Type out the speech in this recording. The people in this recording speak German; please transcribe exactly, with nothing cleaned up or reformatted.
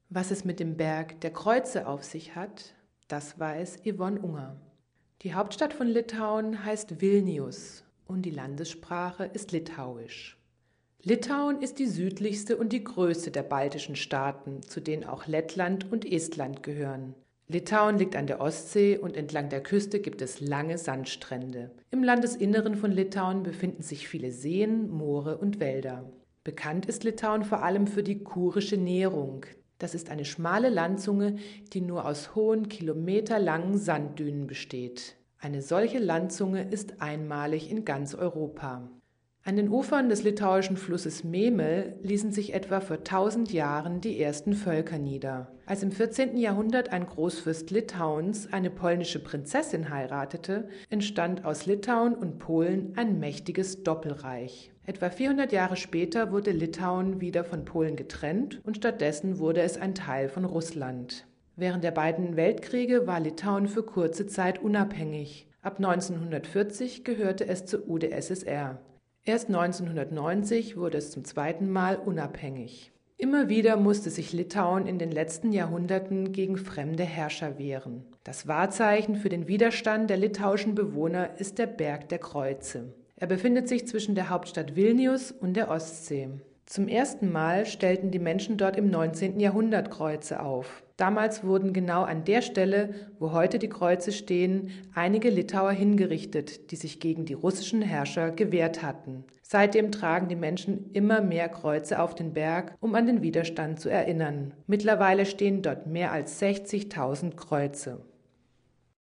Was es mit dem Berg der Kreuze auf sich hat, das weiß Yvonne Unger. Die Hauptstadt von Litauen heißt Vilnius und die Landessprache ist Litauisch. Litauen ist die südlichste und die größte der baltischen Staaten, zu denen auch Lettland und Estland gehören. Litauen liegt an der Ostsee und entlang der Küste gibt es lange Sandstrände. Im Landesinneren von Litauen befinden sich viele Seen, Moore und Wälder. Bekannt ist Litauen vor allem für die Kurische Nehrung. Das ist eine schmale Landzunge, die nur aus hohen, kilometerlangen Sanddünen besteht. Eine solche Landzunge ist einmalig in ganz Europa. An den Ufern des litauischen Flusses Memel ließen sich etwa vor tausend Jahren die ersten Völker nieder. Als im vierzehnten Jahrhundert ein Großfürst Litauens eine polnische Prinzessin heiratete, entstand aus Litauen und Polen ein mächtiges Doppelreich. Etwa vierhundert Jahre später wurde Litauen wieder von Polen getrennt und stattdessen wurde es ein Teil von Russland. Während der beiden Weltkriege war Litauen für kurze Zeit unabhängig. Ab neunzehnhundertvierzig gehörte es zur U d S S R. Erst neunzehnhundertneunzig wurde es zum zweiten Mal unabhängig. Immer wieder musste sich Litauen in den letzten Jahrhunderten gegen fremde Herrscher wehren. Das Wahrzeichen für den Widerstand der litauischen Bewohner ist der Berg der Kreuze. Er befindet sich zwischen der Hauptstadt Vilnius und der Ostsee. Zum ersten Mal stellten die Menschen dort im neunzehnten Jahrhundert Kreuze auf. Damals wurden genau an der Stelle, wo heute die Kreuze stehen, einige Litauer hingerichtet, die sich gegen die russischen Herrscher gewehrt hatten. Seitdem tragen die Menschen immer mehr Kreuze auf den Berg, um an den Widerstand zu erinnern. Mittlerweile stehen dort mehr als sechzigtausend Kreuze.